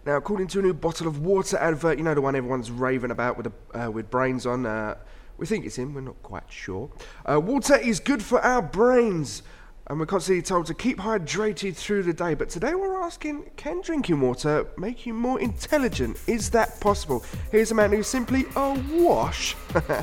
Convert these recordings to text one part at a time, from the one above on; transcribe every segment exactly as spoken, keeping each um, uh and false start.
Now, according to a new bottle of water advert, you know the one everyone's raving about with the, uh, with brains on, uh, we think it's him, we're not quite sure. Uh, water is good for our brains, and we're constantly told to keep hydrated through the day. But today we're asking, can drinking water make you more intelligent? Is that possible? Here's a man who's simply awash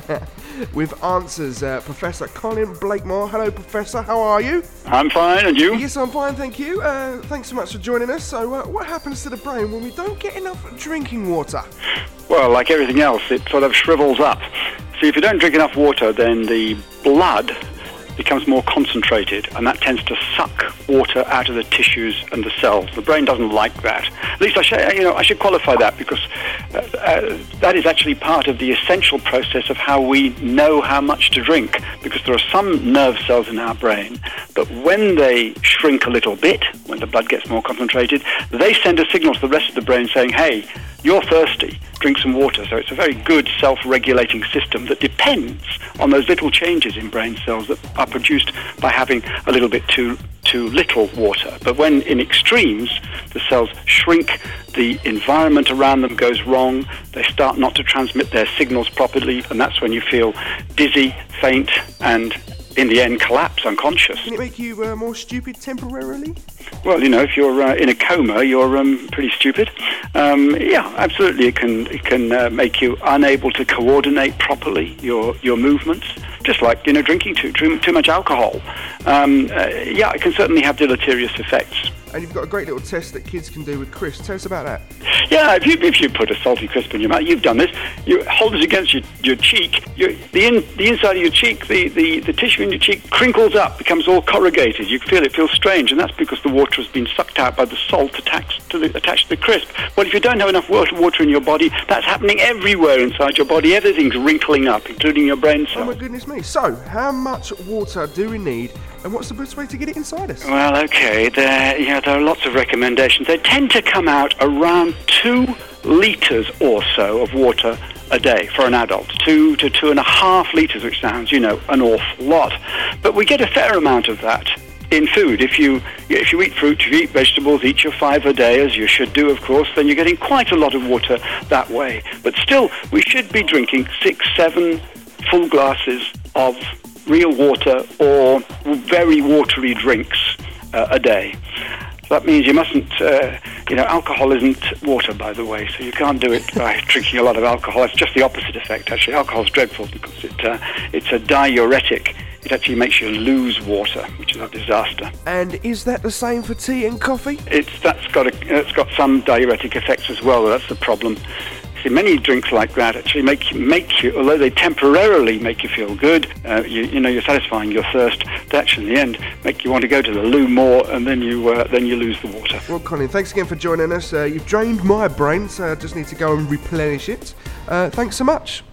with answers. Uh, Professor Colin Blakemore. Hello, Professor. How are you? I'm fine, and you? Yes, I'm fine, thank you. Uh, thanks so much for joining us. So, uh, what happens to the brain when we don't get enough drinking water? Well, like everything else, it sort of shrivels up. See, if you don't drink enough water, then the blood becomes more concentrated, and that tends to suck water out of the tissues and the cells. The brain doesn't like that. At least I should, you know, I should qualify that, because uh, uh, that is actually part of the essential process of how we know how much to drink, because there are some nerve cells in our brain that when they shrink a little bit, when the blood gets more concentrated, they send a signal to the rest of the brain saying, hey, you're thirsty, drink some water. So it's a very good self-regulating system that depends on those little changes in brain cells that are produced by having a little bit too too little water. But when in extremes, the cells shrink, the environment around them goes wrong, they start not to transmit their signals properly, and that's when you feel dizzy, faint, and in the end collapse unconscious. Can it make you uh, more stupid temporarily? Well, you know, if you're uh, in a coma, you're um, pretty stupid. Um, yeah, absolutely. It can it can uh, make you unable to coordinate properly your your movements. Just like, you know, drinking too too, too much alcohol. Um, uh, yeah, it can certainly have deleterious effects. And you've got a great little test that kids can do with crisps. Tell us about that. Yeah, if you if you put a salty crisp in your mouth, you've done this. You hold it against your, your cheek. Your, the in, the inside of your cheek, the, the, the tissue in your cheek crinkles up, becomes all corrugated. You feel it feels strange, and that's because the water has been sucked out by the salt attached to the attached to the crisp. Well, if you don't have enough water, water in your body, that's happening everywhere inside your body. Everything's wrinkling up, including your brain cells. Oh my goodness me! So, how much water do we need, and what's the best way to get it inside us? Well, okay, there, you know, there are lots of recommendations. They tend to come out around two litres or so of water a day for an adult. Two to two and a half litres, which sounds, you know, an awful lot. But we get a fair amount of that in food. If you if you eat fruit, if you eat vegetables, eat your five a day, as you should do, of course, then you're getting quite a lot of water that way. But still, we should be drinking six, seven full glasses of real water or very watery drinks uh, a day. So that means you mustn't, uh, you know, alcohol isn't water, by the way, so you can't do it by drinking a lot of alcohol. It's just the opposite effect, actually. Alcohol's dreadful because it uh, it's a diuretic. It actually makes you lose water, which is a disaster. And is that the same for tea and coffee? It's that's got a, it's got some diuretic effects as well. That's the problem. See, many drinks like that actually make you, make you, although they temporarily make you feel good, uh, you, you know, you're satisfying your thirst, they actually in the end make you want to go to the loo more, and then you uh, then you lose the water. Well, Colin, thanks again for joining us. Uh, you've drained my brain, so I just need to go and replenish it. Uh, thanks so much.